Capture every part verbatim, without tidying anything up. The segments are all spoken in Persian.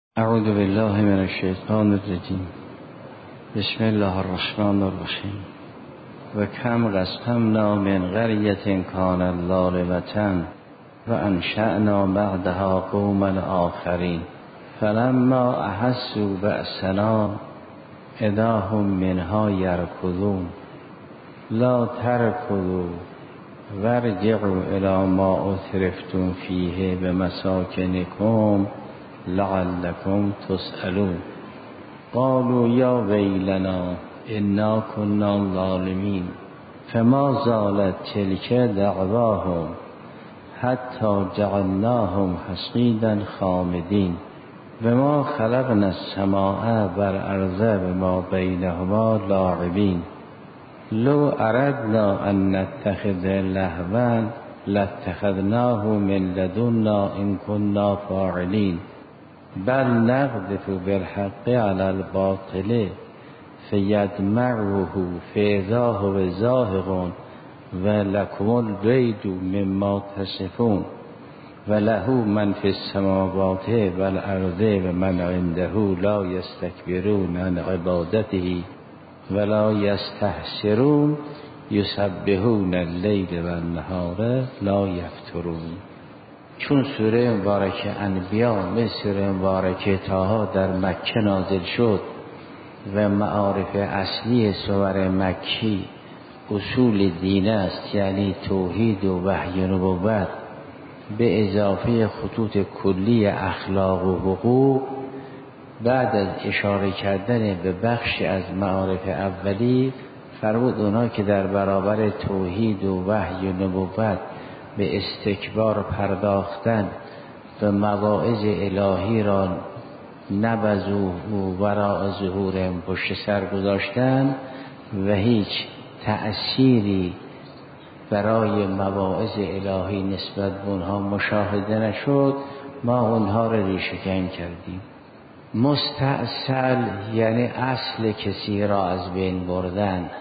اعوذ بالله من الشیطان الرجیم. بسم الله الرحمن الرحیم. و کم قسمنا من قریة کانت ظالمة و انشأنا بعدها قوما آخرین فلما احسوا بأسنا اذا هم منها یرکضون لا ترکضوا وارجعوا الی ما اترفتم فیه بمساکنکم لعلکم تسألون. قالوا یا ویلنا انا كنا ظالمین فما زالت تلک دعواهم حتی جعلناهم حصیدا خامدین وما خلقنا السماء والارض وما بینهما لاعبین لو اردنا ان نتخذ لهوا لاتخذناه من لدنا ان كنا فاعلین بل نقذف بالحق علی الباطل فیدمغه فاذا هو زاهق ولکم الویل مما تصفون وله من فی السماوات والارض و من عنده لا یستکبرون عن عبادته ولا یستحسرون یسبحون اللیل والنهار لا یفترون. چون سوره مبارکه انبیا مثل سوره مبارکه طه در مکه نازل شد و معارف اصلی سور مکی اصول دین است، یعنی توحید و وحی و نبوت به اضافه خطوط کلی اخلاق و حقوق، بعد از اشاره کردن به بخشی از معارف اولی فرمود اونا که در برابر توحید و وحی و نبوت به استکبار پرداختن و مواعظ الهی را نبذو و وراء ظهورهم پشت سر گذاشتن و هیچ تأثیری برای مواعظ الهی نسبت به اونها مشاهده نشد، ما اونها را ریشه‌کن کردیم. مستأصل یعنی اصل کسی را از بین بردن.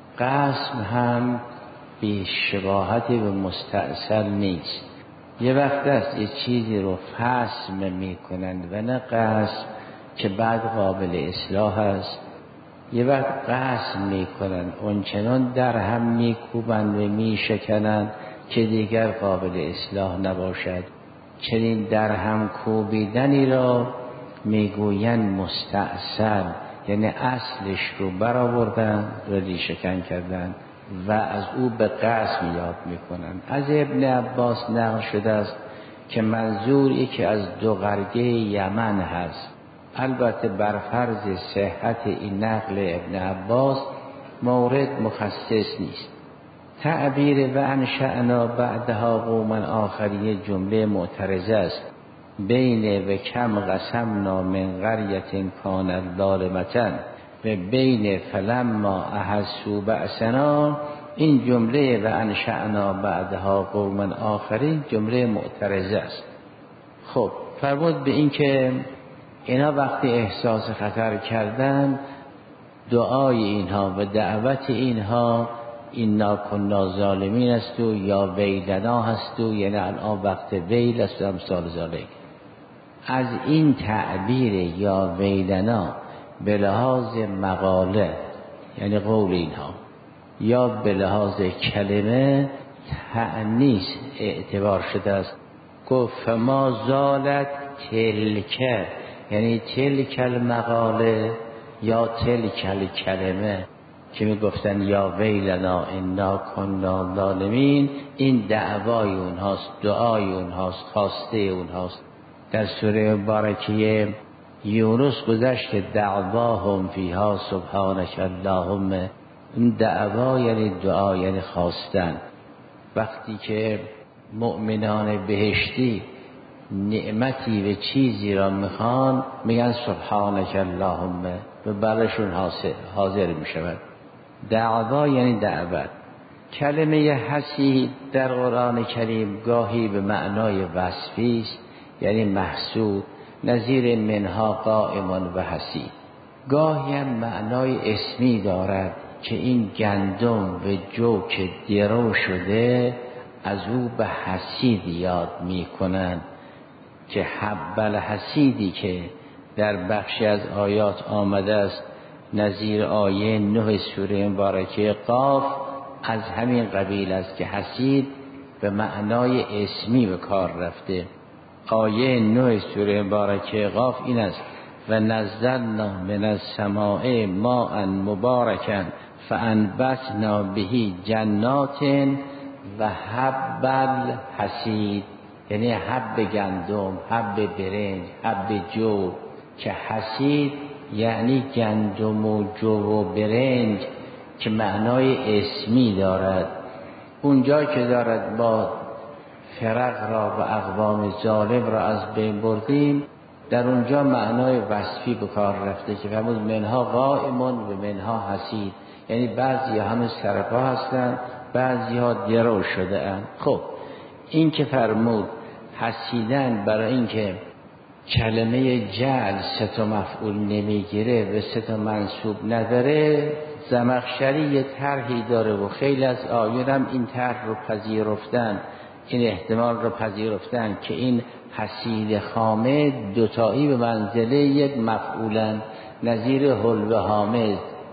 قسم هم بی شباهتی به مستأصل نیست. یه وقت است یه چیزی رو فسم می کنند و نه قسم که بعد قابل اصلاح است. یه وقت قسم می کنند اونچنان در هم می کوبند و می شکنند که دیگر قابل اصلاح نباشد. چنین در هم کوبیدنی را می گویند مستأصل، یعنی اصلش رو برآوردن و ریشه‌کن کردن و از او به قسم یاد میکنند. از ابن عباس نقل شده است که منظور یکی از دو قرگه یمن هست. البته بر فرض صحت این نقل ابن عباس مورد مخصص نیست. تعبیر و انشأنا بعدها قوما آخرین جمله معترضه است. بین و کم قسمنا من قریة کانت ظالمة و بین فلما احسوا بأسنا، این جمله و انشأنا بعدها قوما آخرین جمله معترضه است. خب فرمود به این که اینا وقتی احساس خطر کردن، دعای اینها و دعوت اینها اینا کنا ظالمین است و یا ویلنا هست و یعنی الان وقت ویل است و امثال ذالک. از این تعبیر یا ویلنا به لحاظ مقاله یعنی قول اینها یا به لحاظ کلمه تأنیث اعتبار شده است. گفت فما زالت تلک، یعنی تلک المقاله یا تلک الکلمه که می گفتن یا ویلنا انا کنا ظالمین، این دعوای اونهاست، دعای اونهاست، خواسته اونهاست. در سوره مبارکه یونس گذشت که دعواهم فیها سبحانک اللهم. این دعوا یعنی دعا، یعنی خواستن. وقتی که مؤمنان بهشتی نعمتی و چیزی را میخوان میگن سبحانک اللهم و برشون حاضر, حاضر میشود. دعوا یعنی دعوت. کلمه حسید در قرآن کریم گاهی به معنای وصفی است، یعنی محسود، نظیر منها قائم و حسید. گاهی هم معنای اسمی دارد که این گندم و جو که درو شده از او به حسید یاد می کنند که حبل حسیدی که در بخشی از آیات آمده است نظیر آیه نه سوره مبارکه قاف از همین قبیل است که حسید به معنای اسمی به کار رفته. آیه نه سوره مبارکه قاف این است و نزلنا من السماء ماء مبارکا فانبتنا به جنات و حب الحصید، یعنی حب گندم، حب برنج، حب جو، که حصید یعنی گندم و جو و برنج که معنای اسمی دارد. اونجا که دارد با فرق را و اقوام ظالم را از بین بردیم، در اونجا معنای وصفی به کار رفته که فرمود منها قائمون و منها حصید، یعنی بعضی ها هنوز سرپا هستند، بعضی ها درو شده اند. خب این که فرمود حسیدن برای اینکه کلمه جعل سه تا مفعول نمیگیره و سه تا منصوب نداره، زمخشری یه طرحی داره و خیلی از آیون هم این طرح رو پذیرفتن، این احتمال رو پذیرفتن که این حسید خامه دوتایی به منزله یک مفعولن، نظیر حلو حامض.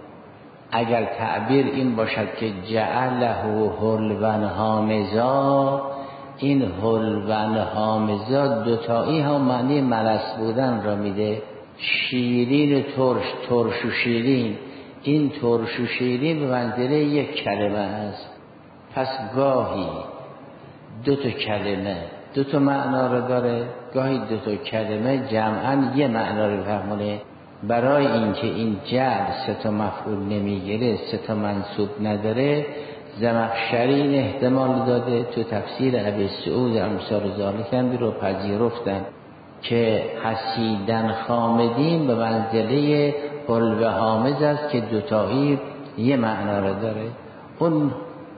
اگر تعبیر این باشد که جعله حلوان حامضا، این حلوان حامضا دوتایی هم معنی ملس بودن را میده. شیرین ترش، ترش و شیرین، این ترش و شیرین به منزله یک کلمه است. پس گاهی دو تا کلمه دو تا معنا را داره، گاهی دو تا کلمه جمعاً یه معنا رو بفهمونه. برای اینکه این جعل سه تا مفعول نمیگیره، سه تا منصوب نداره، زمخشری این احتمال داده. تو تفسیر ابی سعود امثال ذالک هم رو پذیرفتن که حسیدن خامدین به منزله حلو حامض است که دوتایی یه معنا را داره. اون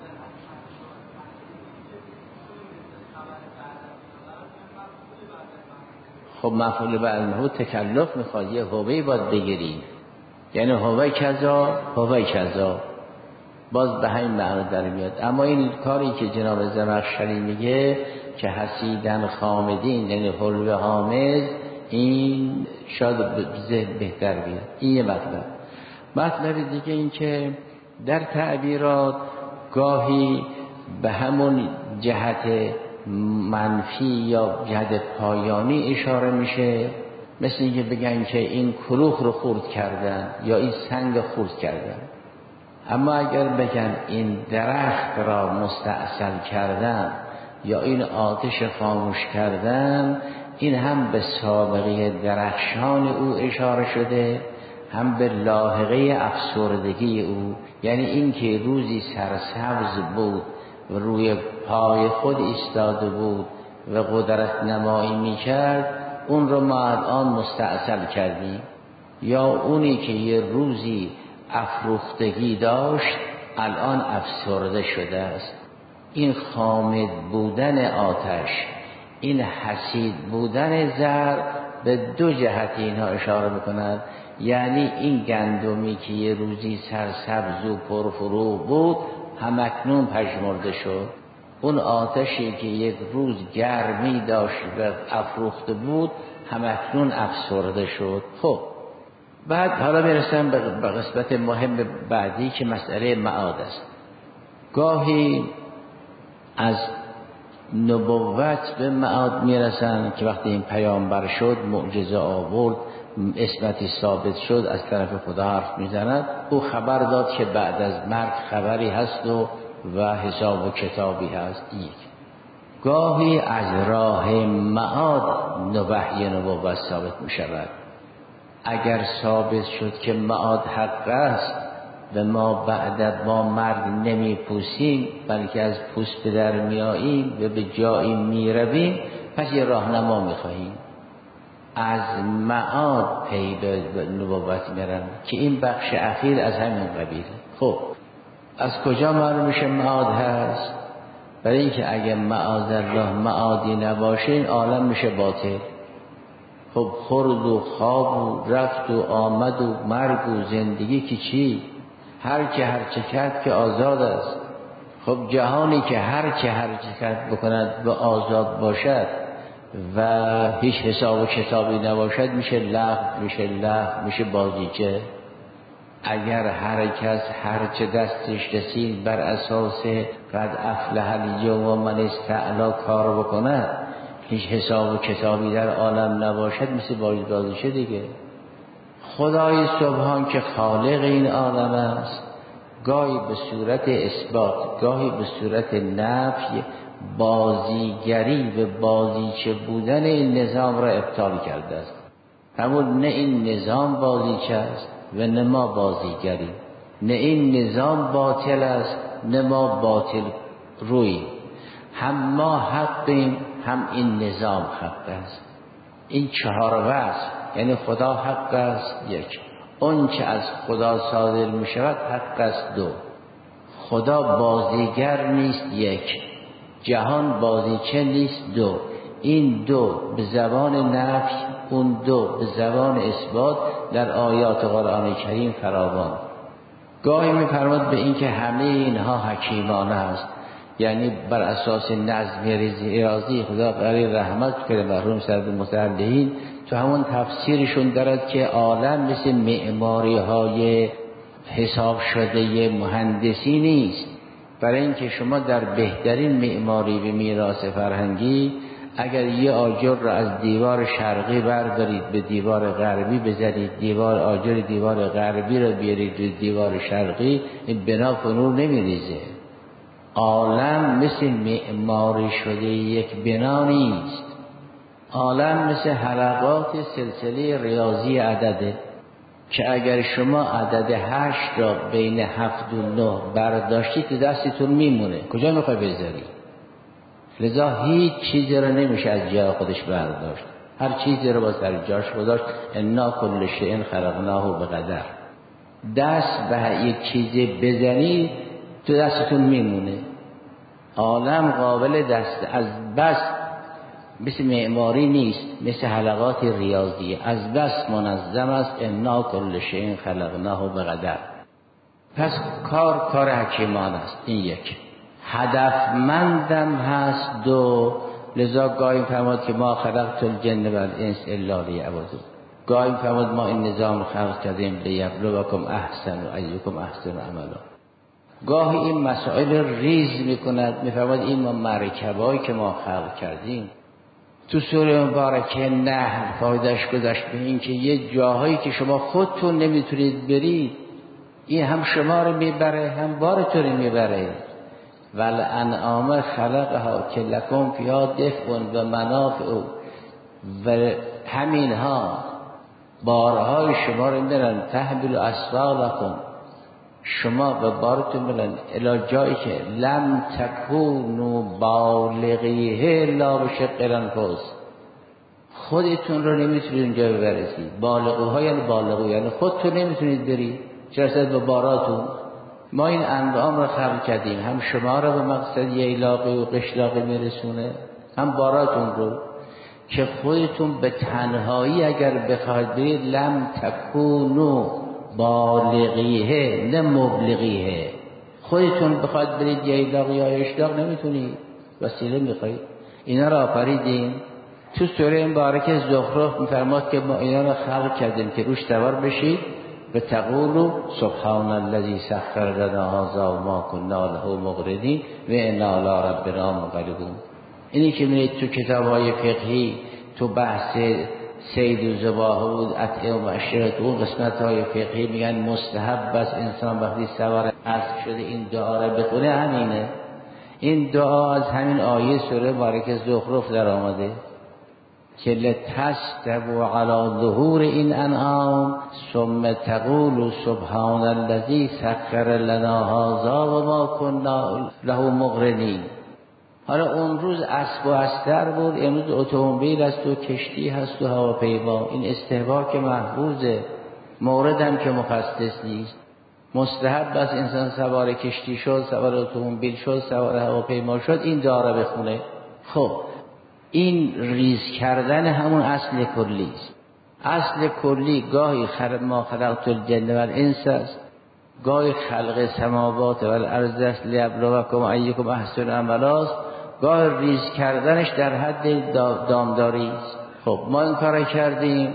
خب مفعول بعد تکلف میخواد، یه هوی باید بگیریم، یعنی هوی کذا هوی کذا، باز به همین معنا در میاد. اما این کاری که جناب زمخشری میگه که حسیدن خامدین یعنی حلو حامض، این شاید ذهن بهتر بیاد. این یه مطلب. مطلب دیگه این که در تعبیرات گاهی به همون جهت منفی یا جهت پایانی اشاره میشه، مثل اینکه بگن که این کلوخ رو خورد کردن یا این سنگ خورد کردن. اما اگر بگن این درخت را مستأصل کردن یا این آتش خاموش کردن، این هم به سابقه درخشان او اشاره شده، هم به لاحقه افسردگی او، یعنی این که روزی سرسبز بود و روی پای خود ایستاده بود و قدرت نمایی میکرد، اون رو ما الان مستأصل کردیم. یا اونی که یه روزی افروختگی داشت الان افسرده شده است. این خامد بودن آتش، این حسید بودن زر به دو جهت اینها اشاره میکنند. یعنی این گندمی که یه روزی سرسبز و پرفروغ بود همکنون پژمرده شد. اون آتشی که یک روز گرمی داشت و افروخته بود همکنون افسرده شد. خب بعد حالا برسم به قسمت مهم بعدی که مسئله معاد است. گاهی از نبوت به معاد میرسن که وقتی این پیامبر شد، معجزه آورد، اسمتی ثابت شد، از طرف خدا حرف میزند، او خبر داد که بعد از مرگ خبری هست و و حساب و کتابی هست. یک گاهی از راه معاد وحی نبوت ثابت می شود. اگر ثابت شد که معاد حق است و ما بعد با مرگ نمی پوسیم بلکه از پوست به در می آییم و به جایی می رویم، پس یه راهنما می خواهیم. از معاد پی به نبوت میرن که این بخش اخیر از همین قبیل. خب از کجا معلوم میشه معاد هست؟ برای اینکه اگه معاذ الله معادی نباشه این عالم میشه باطل. خب خورد و خواب و رفت و آمد و مرگ و زندگی که چی؟ هر که هر چه کرد که آزاد است. خب جهانی که هر که هر چه کرد بکند و آزاد باشد و هیچ حساب و کتابی نباشد میشه لغو، میشه لهو، میشه بازیچه. اگر هر کس هر چه دستش رسید بر اساس قد افلح الیوم من استعلا کار بکنه، هیچ حساب و کتابی در عالم نباشد، مثل بازیچه دیگه. خدای سبحان که خالق این عالم است، گاهی به صورت اثبات گاهی به صورت نفی بازیگری و بازیچه بودن این نظام را ابطال کرده است. همون نه این نظام بازیچه است و نه ما بازیگری، نه این نظام باطل است نه ما باطل روی، هم ما حقیم هم این نظام حق است. این چهار وصف یعنی خدا حق است یک، اون چه از خدا صادر می شود حق است دو، خدا بازیگر نیست یک، جهان بازیچه نیست دو. این دو به زبان نفی، اون دو به زبان اثبات در آیات قرآن کریم فراوان. گاهی می‌فرماد به این که همه اینها حکیمانه است، یعنی بر اساس نظم ریاضی خدا برای رحمت کنه مرحوم سید متعلقین تو همون تفسیرشون دارد که عالم مثل معماری های حساب شده مهندسی نیست. برای اینکه شما در بهترین معماری و میراث فرهنگی اگر یه آجر را از دیوار شرقی بردارید به دیوار غربی بزنید، دیوار آجر دیوار غربی را بیارید به دیوار شرقی، این بنا کنور نمیریزه. عالم مثل معماری شده یک بنا نیست. عالم مثل حلقات سلسله ریاضی عدده که اگر شما عدد هشت را بین هفت و نه برداشتید تو دستتون میمونه، کجا میخوای بذاری؟ لذا هیچ چیزی را نمیشه از جای خودش برداشت، هر چیزی را با سر جاش گذاشت. انا کل شیء خلقناه بقدر. دست به یک چیزی بزنی تو دستتون میمونه. عالم قابل دست از بس مثل معماری نیست، مثل حلقات ریاضی، از بس منظم است. انا کل شیء خلقناه بقدر. پس کار کار حکیمان است. این یک. هدفمندم هست دو. لذا گاهی فرمود که ما خلقت الجن و الانس الا لیعبدون. گاهی فرمود ما این نظام خلق کردیم لیبلوکم احسن و ایکم احسن عملا. گاهی این مسائل ریز میکند، میفرماد این ما مرکبایی که ما خلق کردیم. تو سوره مبارکه نحل فایدهش گذاشت به این که یه جاهایی که شما خودتون نمیتونید برید، این هم شما رو میبره هم بارتون رو میبره. والانعام خلقها که لکم فیها دفء و منافع و همینها بارهای شما رو میرن تحمل اسفالکم، شما به بارتون میرن الی جایی که لم تکونوا بالغیه الا بشق الانفس، خودتون رو نمیتونید اونجا برسید. بالغوها یعنی بالغو یعنی خودتون نمیتونید برید، چه رسد به باراتون. ما این انعام رو خلق کردیم، هم شما رو به مقصد ییلاقی و قشلاقی میرسونه، هم باراتون رو که خودتون به تنهایی اگر بخواید برید لم تکونوا بالغیه نه مبلغیه. خودتون بخواید برید ییلاقی یا اشلاق نمیتونید، وسیله میخواید. اینا رو آفریدیم. تو سوره مبارکه زخرف میفرماد که ما اینا رو خلق کردیم که روش سوار بشید و تقولوا سبحان الذی سخر لنا هذا و ما كنا له مقرنین و انا الی ربنا منقلبون. اینی که میرید تو کتاب‌های فقهی تو بحث سید و ذباح و عطیه و عشرت و قسمت‌های فقهی میگن مستحب است انسان وقتی سوار اسب شده این دعا را بخونه. همینه، این دعا از همین آیه سوره مبارکه زخرف در آمده که لتستووا علی ظهور این انعام ثم تقولوا سبحان الذی سخر لنا هذا و ما كنا له مقرنین. حالا اون روز اسب و استر بود، امروز اتومبیل است و کشتی هست و هواپیما. این استحباب که محفوظه، موردم که مخصص نیست. مستحب است انسان سوار کشتی شد، سوار اتومبیل شد، سوار هواپیما شد این دعا را بخونه. خب این ریز کردن همون اصل کلی است. اصل کلی گاهی خلق ما خلقت الجن و الانس است، گاهی خلق سماوات و الارض است لیبلوکم ایکم احسن عملا است، گاه ریز کردنش در حد دامداری است. خب ما این کار کردیم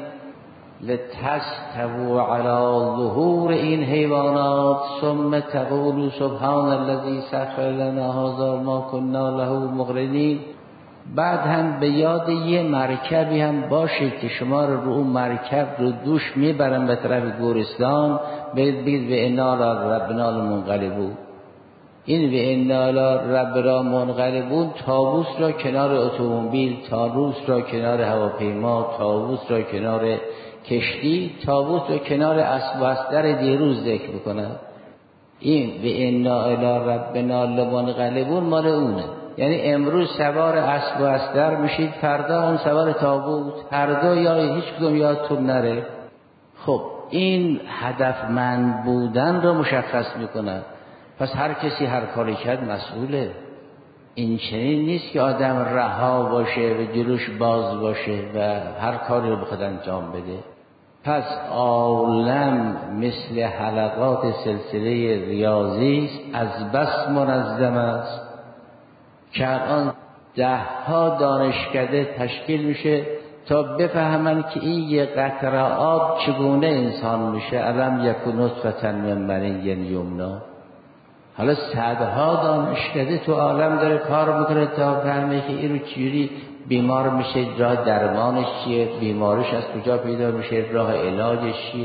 لتستووا علی ظهور این حیوانات ثم تقولوا سبحان الذی سخر لنا هذا ما کنا له مقرنین. بعد هم به یاد یه مرکبی هم باشید که شما رو رو اون مرکب رو دوش میبرن به طرف گورستان، بگید به انا ربنا المنقلبون. این به انا ربنا منقلبون طاووس را کنار اتومبیل، طاووس را کنار هواپیما، طاووس را کنار کشتی، طاووس را کنار اسب و استر دیروز ذکر بکنن. این به انا الی ربنا لمنقلبون مال اونه، یعنی امروز سوار اسب و استر میشید، فردا اون سوار طاووس، هر دو یا هیچ کدوم یادتون نره. خب این هدفمند بودن رو مشخص میکنه. پس هر کسی هر کاری کرد مسئوله. این چنین نیست که آدم رها باشه و جلوش باز باشه و هر کاری رو بخواد انجام بده. پس عالم مثل حلقات سلسله ریاضی است، از بس منظم است که الان ده ها دانشکده تشکیل میشه تا بفهمن که این یه قطره آب چگونه انسان میشه. علم یکون نطفة من منی یمنا. حالا صدها دانشکده تو عالم داره کار میکنه تا فهمه که این رو چجوری بیمار میشه، راه درمانش چیه، بیمارش از کجا پیدا میشه، راه علاجش چیه،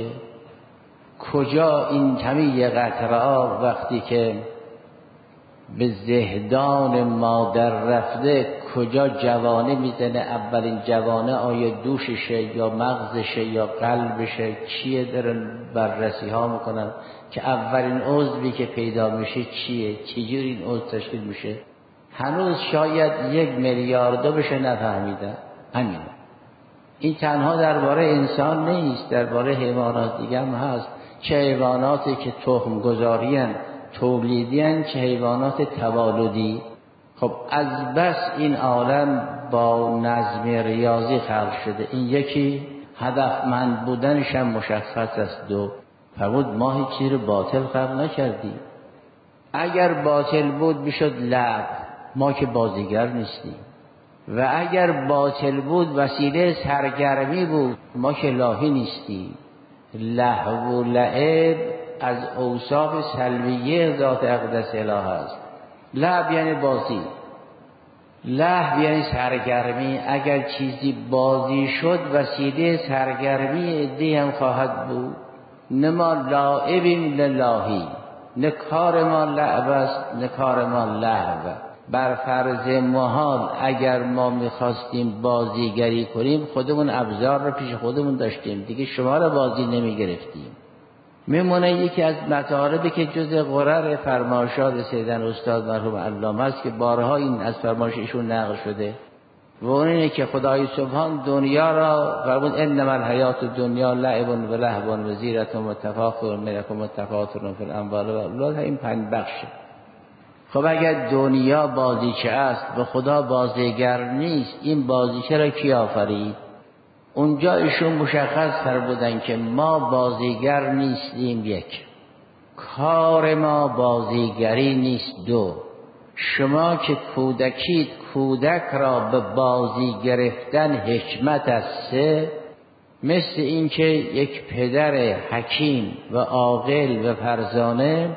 کجا این همین یه قطره آب وقتی که به زهدان مادر رفته کجا جوانه میزنه. اولین جوانه آیا دوششه یا مغزشه یا قلبشه، چیه دارن بررسی ها میکنن که اولین عضوی که پیدا میشه چیه، چجوری این عضو تشکیل میشه. هنوز شاید یک میلیاردو بشه نفهمیدن. همین این تنها درباره انسان نیست، درباره حیوانات دیگه هم هست. چه حیواناتی که تخم گذارین تولیدین، چه حیوانات توالدی. خب از بس این عالم با نظم ریاضی خلق شده. این یکی هدفمند بودنش هم مشخص است. دو فرمود ما هیچ چیزی رو باطل خلق نکردیم. اگر باطل بود میشد لعب، ما که بازیگر نیستیم. و اگر باطل بود وسیله سرگرمی بود، ما که لاهی نیستیم. لهو و لعب از اوصاف سلبیه ذات اقدس اله است. لعب یعنی بازی، لهو یعنی سرگرمی. اگر چیزی بازی شد وسیله سرگرمی عده‌ای هم خواهد بود. نه ما لاعبیم للاهی، نه کار ما لعب است نه کار ما لهو. بر فرض محال اگر ما میخواستیم بازیگری کنیم خودمون ابزار رو پیش خودمون داشتیم دیگه، شما رو بازی نمیگرفتیم. میمونه یکی از مطالبی که جز غرر فرمایشات سیدن استاد مرحوم علامه است که بارها این از فرمایش ایشون نقل شده و اون اینه که خدای سبحان دنیا را فرمود انما الحیات الدنیا لعب و لهو و زینة و تفاخر بینکم و تکاثر فی الاموال و الاولاد. این پنج بخشه. خب اگر دنیا بازیچه است به خدا بازیگر نیست، این بازیچه را کی آفرید؟ اونجا ایشون مشخص فرمودن که ما بازیگر نیستیم. یک، کار ما بازیگری نیست. دو، شما که کودکید کودک را به بازی گرفتن حکمت است. سه، مثل اینکه یک پدر حکیم و عاقل و فرزانه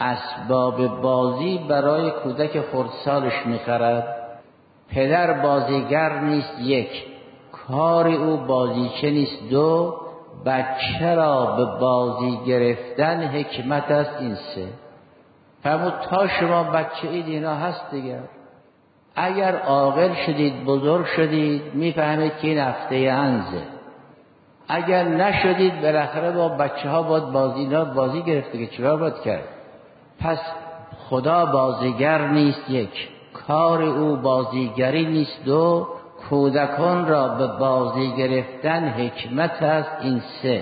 اسباب بازی برای کودک خردسالش میخرد. پدر بازیگر نیست. یک، کار او بازیچه نیست. دو، بچه را به بازی گرفتن حکمت است. این سه. فرمود تا شما بچه اید اینا هست دیگر. اگر عاقل شدید بزرگ شدید میفهمید که این هفته انزه. اگر نشدید بالاخره با بچه ها باید بازی اینا بازی گرفته که چیکار باید کرد. پس خدا بازیگر نیست. یک، کار او بازیگری نیست. دو، کودکان را به بازی گرفتن حکمت است. این سه.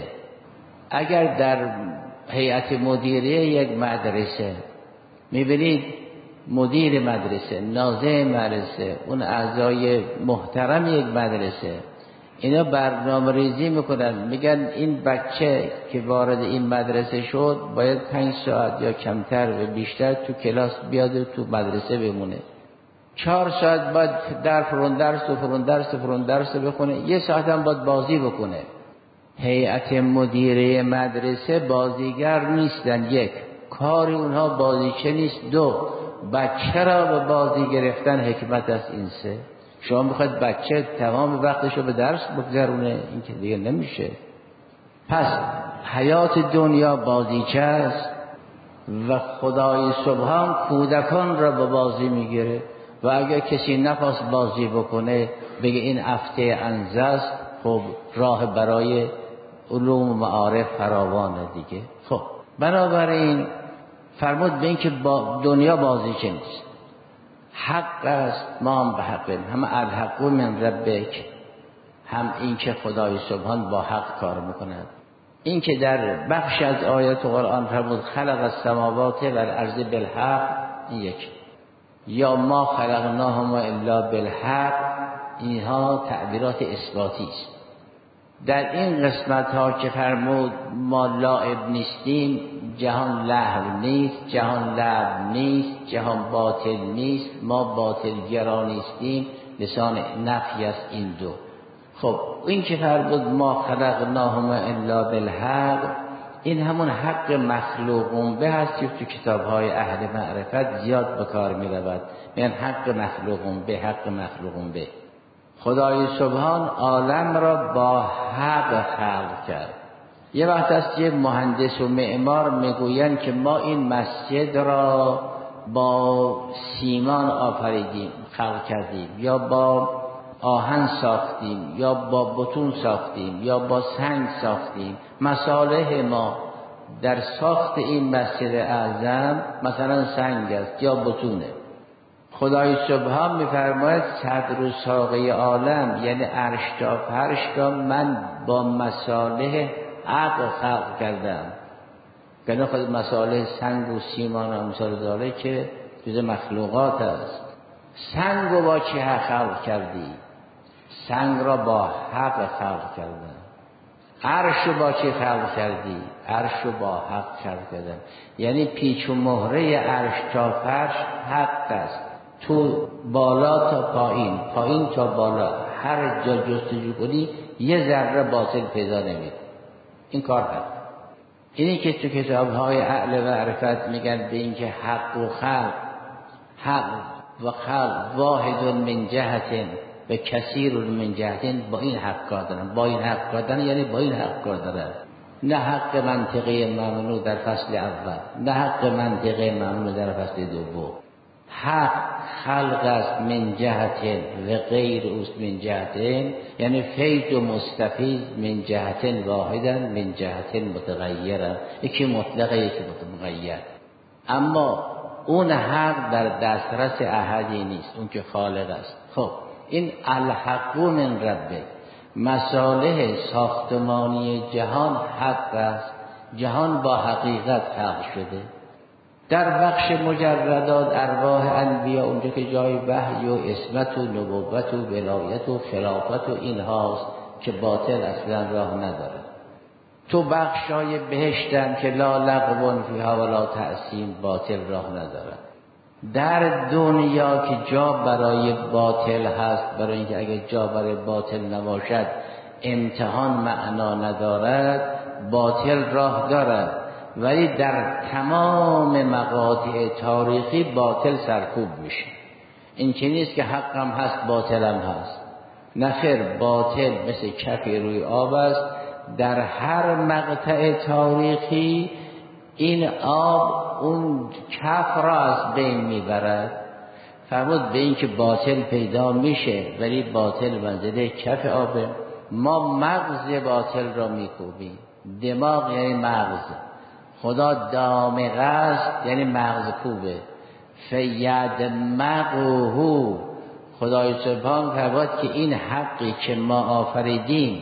اگر در هیئت مدیره یک مدرسه میبینید مدیر مدرسه، ناظم مدرسه، اون اعضای محترم یک مدرسه، اینا برنامه ریزی میکنن، میگن این بچه که وارد این مدرسه شد باید پنج ساعت یا کمتر و بیشتر تو کلاس بیاد و تو مدرسه بمونه. چهار ساعت باید در فرون درس و فرون درس و فرون درس بخونه، یه ساعت هم باید بازی بکنه. هیئت مدیره مدرسه بازیگر نیستن. یک، کار اونها بازیچه نیست. دو، بچه را به بازی گرفتن حکمت است. این سه، شما میخواید بچه تمام وقتشو به درس بگذرونه، این که دیگه نمیشه. پس حیات دنیا بازیچه است و خدای سبحان کودکان را به بازی میگیره و اگر کسی نخواست بازی بکنه بگه این افته انزه است، خب راه برای علوم و معارف فراوانه دیگه. خب بنابراین فرمود به این که با دنیا بازیچه نیست، حق است. ما هم به حق هم الحق من ربک، هم این که خدای سبحان با حق کار میکند. این که در بخش از آیات قرآن فرمود خلق السماوات والارض بالحق، این یک، یا ما خلقناهما الا بالحق، اینها تعبیرات اثباتی است. در این قسمت ها که فرمود ما لعب نیستیم، جهان لهو نیست، جهان لعب نیست، جهان باطل نیست، ما باطل گرا نیستیم، لسان نفی است این دو. خب این که فرمود ما خلقناهما الا بالحق، این همون حق مخلوقون به هست که تو کتاب‌های اهل معرفت زیاد به کار می‌رود. میگن حق مخلوقون به، حق مخلوقون به. خدای سبحان عالم را با حق خلق کرد. یه وقت است یه مهندس و معمار میگویند که ما این مسجد را با سیمان آفریدیم، خلق کردیم، یا با آهن ساختیم، یا با بتون ساختیم، یا با سنگ ساختیم. مصالح ما در ساخت این مسجد اعظم مثلا سنگ است یا بتونه. خدای سبحان میفرماید صدر و ساقه عالم، یعنی عرش تا فرش را من با مصالح عقل خلق کردم. که خود مصالح سنگ و سیمان و امثال داره که جز مخلوقات است. سنگ رو با چه خلق کردی؟ سنگ را با حق خلق کردم. عرش رو با چه خلق کردی؟ عرش رو با حق خلق کردم. یعنی پیچ و مهره عرش تا فرش حق است. تو بالا تا پایین، پایین تا بالا، هر جا جستجو کنی یه ذره باطل پیدا نمی‌کنی. این کار هست. اینی که تو کتاب‌های اهل معرفت میگن به این که حق و خلق، حق و خلق واحد من جهت و کثیر من جهت، با این حق کار دارن. با این حق کار دارن یعنی با این حق کار دارن. نه حق منطقی ممنوع در فصل اول، نه حق منطقی ممنوع در فصل دوم. حق خلق است من جهت و غیر اوست من جهت، یعنی فیض و مستفیض من جهت واحدا من جهت متغیرا، یکی مطلقه یکی متغیر. اما اون حق در دسترس احدی نیست، اون که خالق است. خب این الحق من ربه، مصالح ساختمانی جهان حق است. جهان با حقیقت خلق شده. در بخش مجردات ارواح انبیا، اونجا که جای وحی و عصمت و نبوت و ولایت و خلافت و این هاست که باطل اصلا راه نداره. تو بخشای بهشتن که لا لغو فیها ولا تأثیم، باطل راه نداره. در دنیا که جا برای باطل هست، برای اینکه اگه جا برای باطل نباشد امتحان معنا ندارد، باطل راه دارد. ولی در تمام مقاطع تاریخی باطل سرکوب میشه. این که نیست که حق هم هست باطل هم هست. نخیر، باطل مثل کفی روی آب است. در هر مقطع تاریخی این آب اون کف را از بین میبرد. فرمود به این که باطل پیدا میشه ولی باطل منزله کف آبه. ما مغز باطل را میکوبیم. دماغ یعنی مغز، خدا دامغه است یعنی مغز کوبه. فید مغوهو، خدای سبحان فرمود که این حقی که ما آفریدیم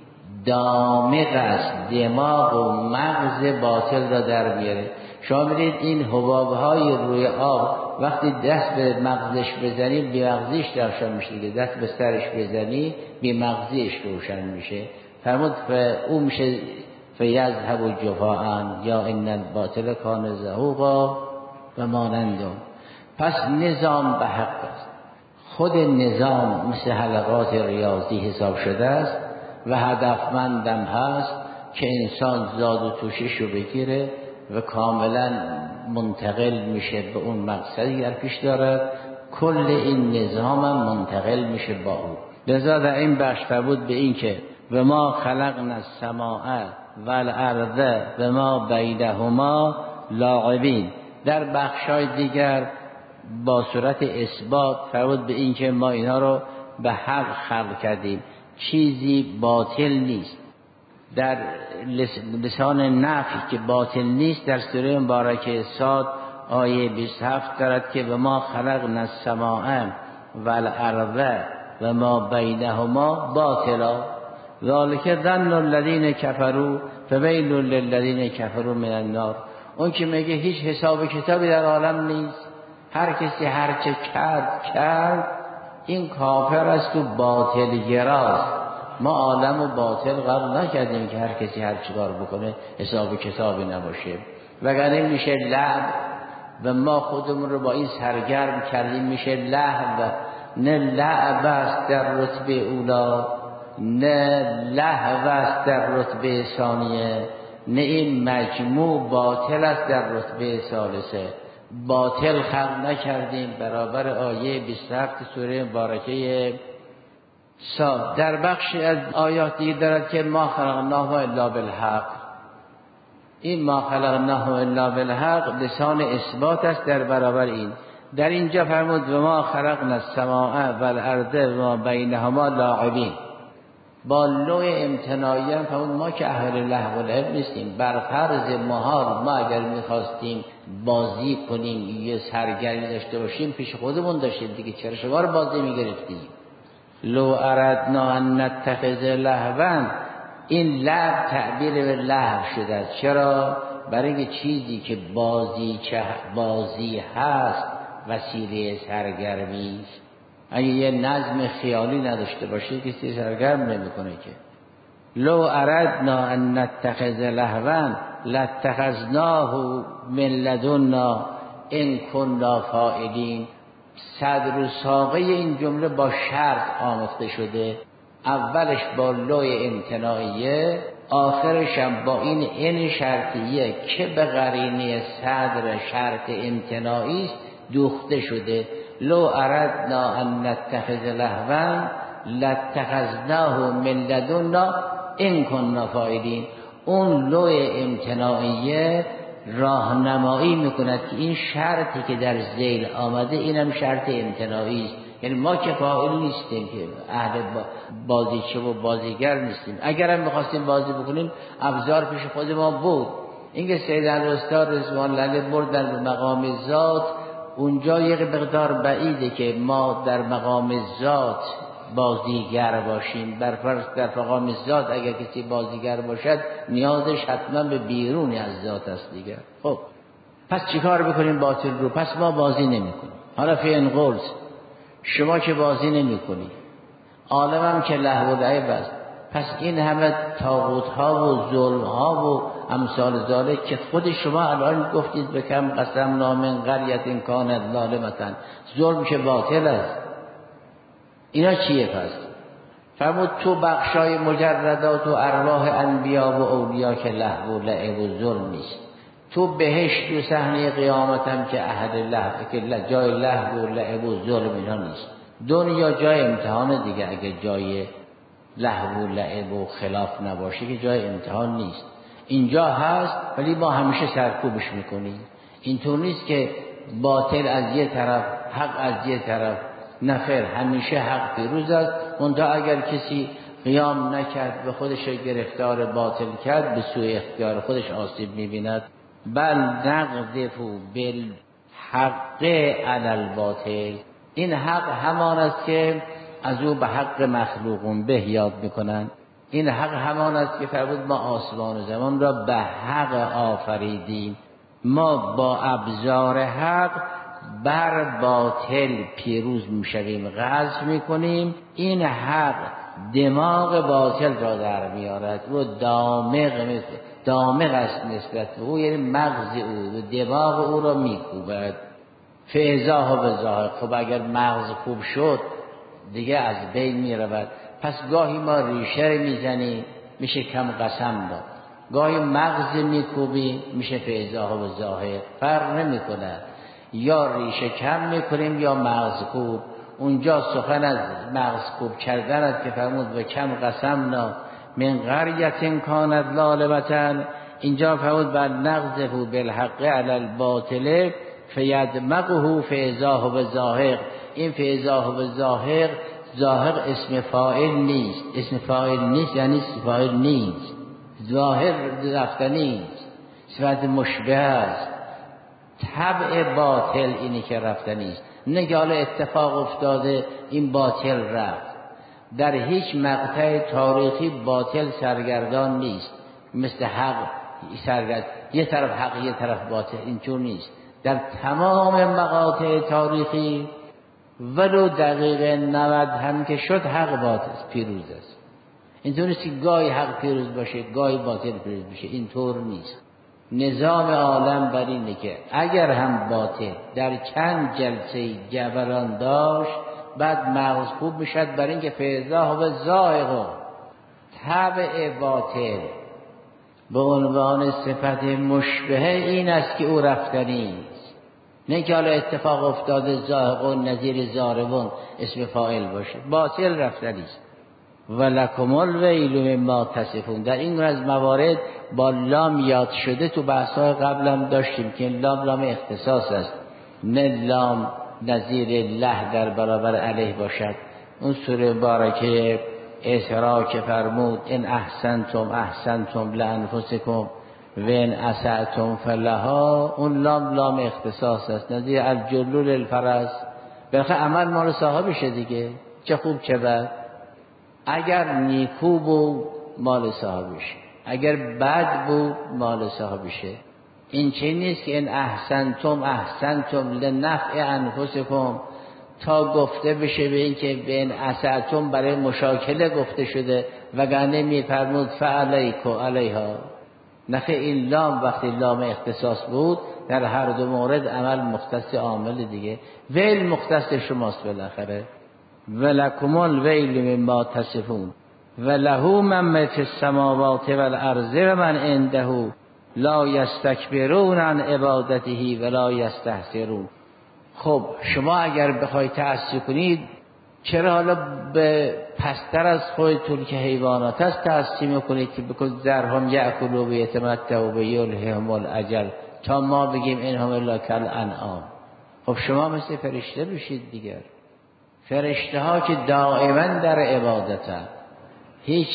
دامغ است، دماغ و مغز باطل را در میاره. شما برید این حبابهای روی آب وقتی دست به مغزش بزنی بی مغزیش روشن میشه دیگه، دست به سرش بزنی بی مغزیش روشن میشه. فرمود او میشه فیذهب جفاء یا ان الباطل کان زهوقا و مانند. پس نظام به حق است. خود نظام مثل حلقات ریاضی حساب شده است و هدفمندم هست که انسان زاد و توشش رو بگیره و کاملا منتقل میشه به اون مقصدی در پیش دارد. کل این نظام هم منتقل میشه با او. لذا در این بخش فرمود به این که و ما خلقنا السماء و الارض و ما بینهما لاعبین. در بخشای دیگر با صورت اثبات فرمود به این که ما اینا رو به حق خلق کردیم، چیزی باطل نیست. در لسان نفی که باطل نیست در سوره مبارکه صاد آیه بیست و هفت دارد که و ما خلقنا السماء و الارض و ما بینهما باطلا ذالک ظن الذین کفروا فویل للذین کفروا من النار. اون که میگه هیچ حساب کتابی در عالم نیست، هر کسی هر چه کرد کرد، این کافر است و باطل گراست. ما عالم و باطل قبول نکردیم که هر کسی هر چی کار بکنه حساب کتابی نباشه، وگرنه میشه لعب و ما خودمون رو با این سرگرم کردیم میشه لهو. نه لعب است در رتبه اولا، نه لهو است در رتبه ثانیه، نه این مجموع باطل است در رتبه ثالثه. باطل خلق نکردیم برابر آیه بیست و هفت سوره مبارکه صاد. در بخش از آیات دیگه دارد که ما خلقناه الا بالحق. این ما خلقناه الا بالحق لسان اثبات است در برابر این. در اینجا فرمود و ما خلقنا السماء و الارض و ما بینهما لاعبین. با لوح امتناعی هم فرمود ما که اهل لهو و لعب نیستیم. بر فرض محال ما اگر میخواستیم بازی کنیم یه سرگرمی داشته باشیم پیش خودمون داشتیم دیگه، چرا شما رو بازی میگرفتیم؟ لو اردنا ان نتخذ لهوا، این لعب تعبیر به لهو شده است. چرا؟ برای اینکه چیزی که بازی چه بازی هست وسیله سرگرمی است. اگه یه نظم خیالی نداشته باشه کسی سرگرم نمیکنه که. لو اردنا ان نتخذ لهوا لاتخذناه من لدنا ان كنا فاعلین. صدر و ساقه این جمله با شرط آموخته شده، اولش با لوی امتناعیه، آخرش هم با این ان شرطیه که به قرینه صدر شرط امتناعی است دوخته شده. لو اردنا ان نتخذ لهوا لاتخذناه من لدنا ان كنا فاعلین. اون لوی امتناعیه راهنمایی میکند که این شرطی که در ذیل آمده اینم شرط امتناعی است. یعنی ما که فاعل نیستیم، که اهل بازیچه و بازیگر نیستیم. اگر هم میخواستیم بازی بکنیم ابزار پیش خود ما بود. اینکه سید الوسطی رضوان الله بردن به مقام ذات، اونجا یک مقدار بعیده که ما در مقام ذات بازیگر باشیم. بر فرض در مقام ذات اگر کسی بازیگر باشد نیازش حتما به بیرونی از ذات است دیگر. خب پس چیکار بکنیم باطل رو؟ پس ما بازی نمی‌کنیم. حالا فی ان قلت، شما که بازی نمی‌کنی، عالم هم که لهو و لعب است، پس این همه طاغوت ها و ظلم ها و امثال ذالک که خود شما الان گفتید بکم قسم نامن قریت کانت ظالمتن، ظلم که باطل است. اینا چیه پس؟ فرمود تو بخشای مجردات و ارواح انبیا و اولیا که لهو و لعب و ظلم نیست. تو بهشت و صحنه قیامت هم که اهل لهو، که جای لهو و لعب و ظلم اینا نیست. دنیا جای امتحان دیگه، اگه جای لهو و لعب و خلاف نباشه که جای امتحان نیست. اینجا هست ولی ما همیشه سرکوبش میکنیم. اینطور نیست که باطل از یه طرف حق از یه طرف. نخیر، همیشه حق پیروز است. منتها اگر کسی قیام نکرد به خودش گرفتار باطل کرد به سوی اختیار خودش آسیب میبیند. بل نقذف بالحق علی الباطل. این حق همان است که از او به حق مخلوقون به یاد میکنن. این حق همان است که فرمود ما آسمان و زمان را به حق آفریدیم. ما با ابزار حق بر باطل پیروز میشویم، غزو میکنیم. این حق دماغ باطل را در میارد و دامغ دامغ است نسبت به او، یعنی مغز او و دماغ او را میکوبد. فیضاه به ظاهر. خب اگر مغز خوب شد دیگه از بین می رود. پس گاهی ما ریشه میزنیم میشه کم قسم داد، گاهی مغز میکوبی میشه فیضاه به ظاهر، فرق نمی کند. یا ریشه کم میکنیم یا مغز کوب. اونجا سخن از مغز کوب کردن است که فرمود و کم قسمنا من قریة کانت ظالمة. اینجا فرمود بل نقذف بالحق علی الباطل فیدمغه فاذا به ظاهر. این فاذا به ظاهر، ظاهر اسم فاعل نیست، اسم فاعل نیست یعنی فاعل نیست، ظاهر رفتنی است، صفت مشبه است. طبع باطل اینی که رفتنی است، نه که حالا اتفاق افتاده این باطل رفت. در هیچ مقطع تاریخی باطل سرگردان نیست، مثل حق سرگرد، یه طرف حق یه طرف باطل، اینطور نیست. در تمام مقاطع تاریخی ولو دقیقه نود هم که شد حق باطل پیروز است. اینطور نیست که گاهی حق پیروز باشه گاهی باطل پیروز باشه، اینطور نیست. نظام عالم بر اینه که اگر هم باطل در چند جلسه جبران داشت بعد مغز خوب میشد، بر اینکه فیضاه و زائق طبع باطل به عنوان صفت مشبهه این است که او رفتنی است، نه که حالا اتفاق افتاده زائقون نظیر زاربون اسم فاعل باشه، باطل رفتنی است. ولکم الویل مما تصفون. در این از موارد با لام یاد شده، تو بحث‌های قبلم داشتیم که لام لام اختصاص است، نه لام نظیر له در برابر علیه باشد. اون سوره مبارکه اسراء که فرمود ان احسنتم احسنتم لانفسکم و ان اسأتم فلها، اون لام لام اختصاص است، نظیر الجلول الفرس. بالاخره عمل مال صاحبشه دیگه، چه خوب چه بد. اگر نیکو بود مال صاحبشه، اگر بد بود مال صاحبشه. این چه نیست که ان احسنتم احسنتم لنفع انفسکم تا گفته بشه به این که به این اسأتم برای مشاکله گفته شده، وگرنه میفرمود فعلیکو علیها. نخه این لام وقتی لام اختصاص بود در هر دو مورد عمل مختص عامل دیگه، ویل مختص شماست بالاخره. ولکم الویل مما تصفون وله من فی السماوات والارض و من عنده لا یستکبرون عن عبادته ولا یستحسرون. خب شما اگر بخواید تأسی کنید، چرا حالا به پستر از خودتون که حیوانات است تأسی میکنید که بکن ذرهم یأکلوا و یتمتعوا و یلههم الاجل، تا ما بگیم اینهم الا کالانعام. خب شما مثل فرشته بشید دیگر. فرشته ها که دائما در عبادتن، هیچ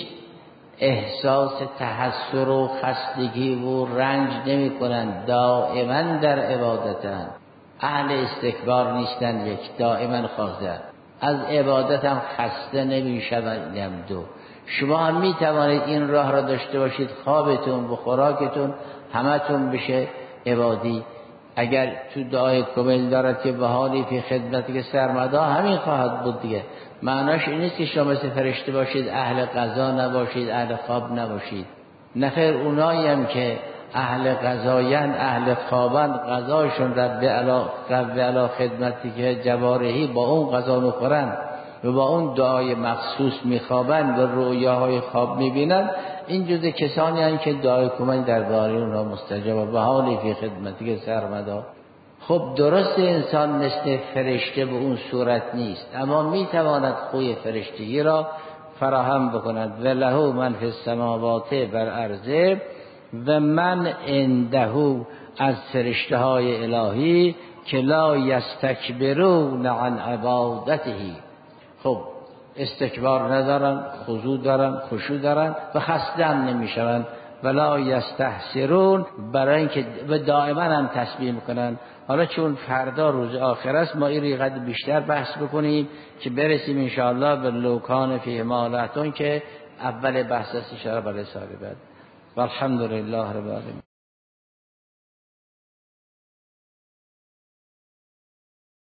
احساس تحسر و خستگی و رنج نمی کنند، دائما در عبادتن. اهل استکبار نیستن، یک دائما خاضع از عبادت هم خسته نمی شوند. دو شما هم می توانید این راه را داشته باشید، خوابتون و خوراکتون همتون بشه عبادی. اگر تو دعای کمیل دارد که به حالی فی خدمتی که سرمدا، همین خواهد بود دیگه. معناش این نیست که شما مثل فرشته باشید، اهل قضا نباشید، اهل خواب نباشید. نخیر، اونایی هم که اهل قضاین، اهل خوابن، قضایشون رب علا رب علا خدمتی که جوارحی با اون قضا میخورن و با اون دعای مخصوص میخوابن و رویاهای خواب میبینن، این جزء کسانی هستند که دعای کمیل درباره اونها مستجاب و حالی فی خدمتی که سرمدا. خب درست انسان مثل فرشته به اون صورت نیست، اما میتواند خوی فرشتگی را فراهم بکند. ولهو من فی السماوات والارض و من عنده، از فرشته های الهی که لا یستکبرون عن عبادته. خب استکبار ندارن، خضوع دارن، خشوع دارن و خسته هم نمیشوند. ولا یستحسرون، برای اینکه و دائما هم تسبیح میکنن. حالا چون فردا روز آخر است، ما این قدر بیشتر بحث بکنیم که برسیم انشاءالله به لوکان فی مالتون که اول بحث است اشاره برای سال بعد. والحمد لله رب العالمین.